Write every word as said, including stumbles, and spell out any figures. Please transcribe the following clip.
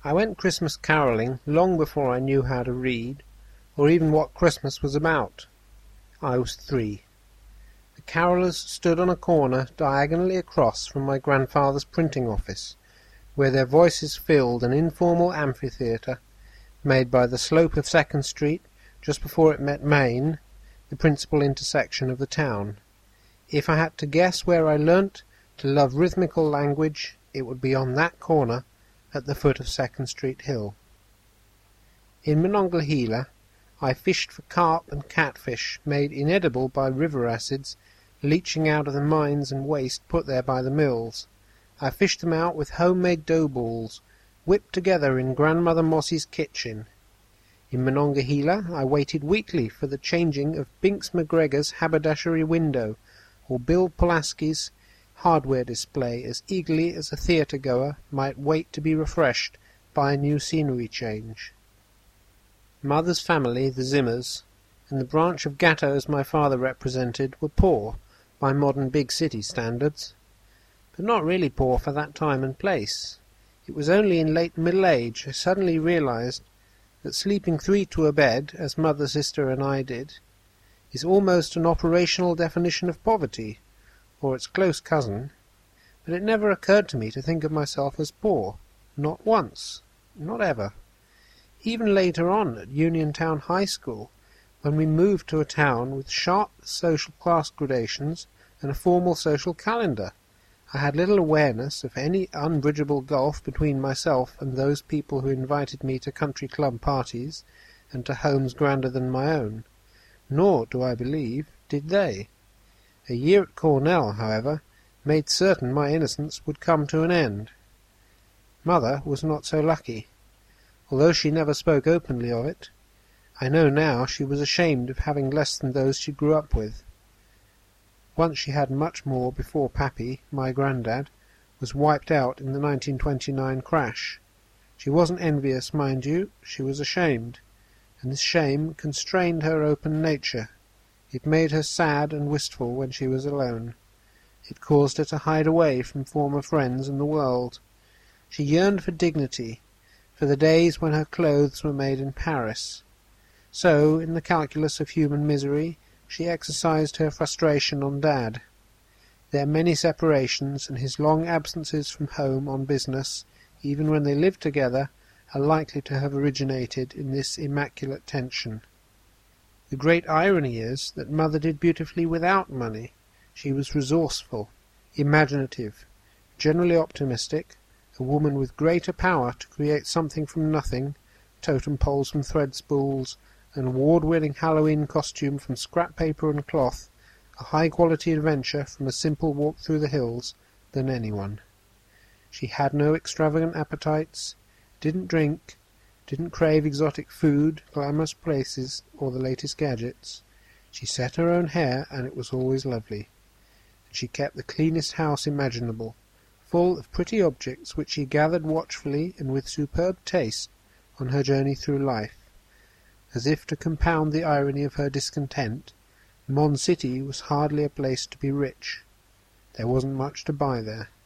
I went Christmas carolling long before I knew how to read, or even what Christmas was about. I was three. The carolers stood on a corner diagonally across from my grandfather's printing office, where their voices filled an informal amphitheatre made by the slope of Second Street just before it met Main, the principal intersection of the town. If I had to guess where I learnt to love rhythmical language, it would be on that corner at the foot of Second Street Hill. In Monongahela I fished for carp and catfish made inedible by river acids leaching out of the mines and waste put there by the mills. I fished them out with homemade dough balls, whipped together in Grandmother Mossy's kitchen. In Monongahela I waited weekly for the changing of Binks McGregor's haberdashery window, or Bill Pulaski's hardware display, as eagerly as a theatre-goer might wait to be refreshed by a new scenery change. Mother's family, the Zimmers, and the branch of Gatto's my father represented, were poor, by modern big city standards, but not really poor for that time and place. It was only in late middle age I suddenly realized that sleeping three to a bed, as mother, sister, and I did, is almost an operational definition of poverty, or its close cousin, but it never occurred to me to think of myself as poor. Not once. Not ever. Even later on at Uniontown High School, when we moved to a town with sharp social class gradations and a formal social calendar, I had little awareness of any unbridgeable gulf between myself and those people who invited me to country club parties and to homes grander than my own. Nor, do I believe, did they. A year at Cornell, however, made certain my innocence would come to an end. Mother was not so lucky. Although she never spoke openly of it, I know now she was ashamed of having less than those she grew up with. Once she had much more before Pappy, my granddad, was wiped out in the nineteen twenty-nine crash. She wasn't envious, mind you, she was ashamed, and this shame constrained her open nature. It made her sad and wistful when she was alone. It caused her to hide away from former friends and the world. She yearned for dignity, for the days when her clothes were made in Paris. So, in the calculus of human misery, she exercised her frustration on Dad. Their many separations and his long absences from home on business, even when they lived together, are likely to have originated in this immaculate tension. The great irony is that Mother did beautifully without money. She was resourceful, imaginative, generally optimistic, a woman with greater power to create something from nothing, totem poles from thread spools, an award-winning Halloween costume from scrap paper and cloth, a high-quality adventure from a simple walk through the hills, than anyone. She had no extravagant appetites, didn't drink, didn't crave exotic food, glamorous places, or the latest gadgets. She set her own hair, and it was always lovely. And she kept the cleanest house imaginable, full of pretty objects which she gathered watchfully and with superb taste on her journey through life. As if to compound the irony of her discontent, Mon City was hardly a place to be rich. There wasn't much to buy there.